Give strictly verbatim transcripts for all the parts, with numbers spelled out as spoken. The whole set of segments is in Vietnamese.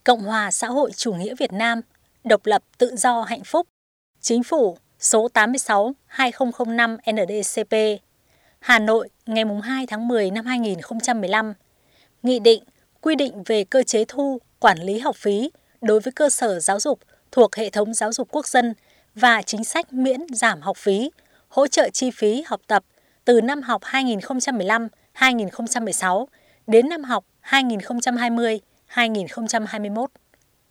Cộng hòa xã hội chủ nghĩa Việt Nam, độc lập, tự do, hạnh phúc. Chính phủ số tám mươi sáu trên hai nghìn không trăm năm N D C P. Hà Nội, ngày hai tháng mười năm hai nghìn không trăm mười lăm. Nghị định quy định về cơ chế thu, quản lý học phí đối với cơ sở giáo dục thuộc hệ thống giáo dục quốc dân và chính sách miễn giảm học phí, hỗ trợ chi phí học tập từ năm học hai nghìn không trăm mười lăm hai nghìn không trăm mười sáu đến năm học hai nghìn không trăm hai mươi hai nghìn không trăm hai mươi mốt.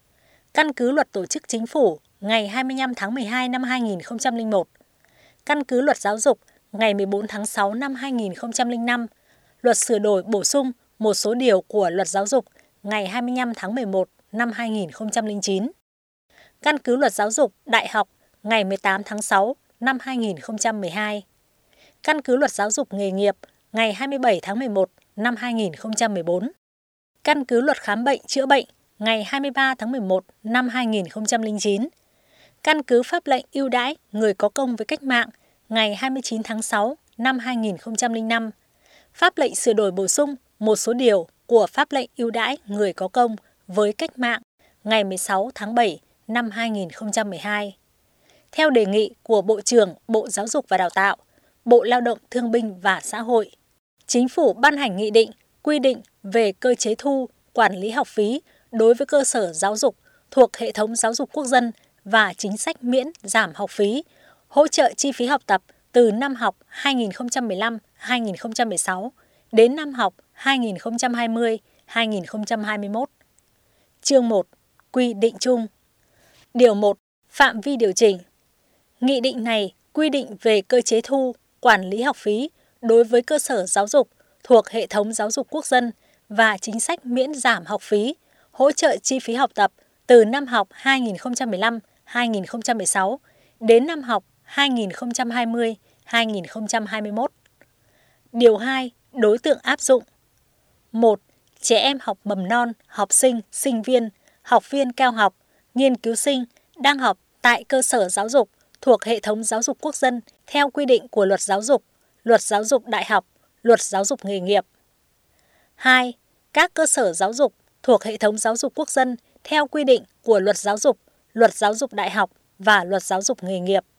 Căn cứ Luật Tổ chức Chính phủ ngày hai mươi lăm tháng mười hai năm hai nghìn không trăm lẻ một, căn cứ Luật Giáo dục ngày mười bốn tháng sáu năm hai nghìn không trăm lẻ năm, Luật sửa đổi bổ sung một số điều của Luật Giáo dục ngày hai mươi lăm tháng mười một năm hai nghìn không trăm lẻ chín. Căn cứ Luật Giáo dục Đại học ngày mười tám tháng sáu năm hai nghìn không trăm mười hai. Căn cứ Luật Giáo dục Nghề nghiệp ngày hai mươi bảy tháng mười một năm hai nghìn không trăm mười bốn. Căn cứ Luật Khám bệnh chữa bệnh ngày hai mươi ba tháng mười một năm hai nghìn không trăm lẻ chín. Căn cứ Pháp lệnh ưu đãi người có công với cách mạng ngày hai mươi chín tháng sáu năm hai nghìn không trăm lẻ năm. Pháp lệnh sửa đổi bổ sung một số điều của Pháp lệnh ưu đãi người có công với cách mạng ngày mười sáu tháng bảy năm hai nghìn không trăm mười hai. Theo đề nghị của Bộ trưởng Bộ Giáo dục và Đào tạo, Bộ Lao động Thương binh và Xã hội, Chính phủ ban hành nghị định quy định về cơ chế thu, quản lý học phí đối với cơ sở giáo dục thuộc hệ thống giáo dục quốc dân và chính sách miễn giảm học phí, hỗ trợ chi phí học tập từ năm học hai nghìn không trăm mười lăm hai nghìn không trăm mười sáu đến năm học hai nghìn không trăm hai mươi hai nghìn không trăm hai mươi mốt. Chương một. Quy định chung. Điều một. Phạm vi điều chỉnh. Nghị định này quy định về cơ chế thu, quản lý học phí đối với cơ sở giáo dục thuộc hệ thống giáo dục quốc dân và chính sách miễn giảm học phí, hỗ trợ chi phí học tập từ năm học hai nghìn không trăm mười lăm hai nghìn không trăm mười sáu đến năm học hai nghìn không trăm hai mươi hai nghìn không trăm hai mươi mốt. Điều hai. Đối tượng áp dụng. một. Trẻ em học mầm non, học sinh, sinh viên, học viên cao học, nghiên cứu sinh đang học tại cơ sở giáo dục thuộc hệ thống giáo dục quốc dân theo quy định của Luật Giáo dục, Luật Giáo dục Đại học, Luật Giáo dục Nghề nghiệp. hai. Các cơ sở giáo dục thuộc hệ thống giáo dục quốc dân theo quy định của Luật Giáo dục, Luật Giáo dục Đại học và Luật Giáo dục Nghề nghiệp.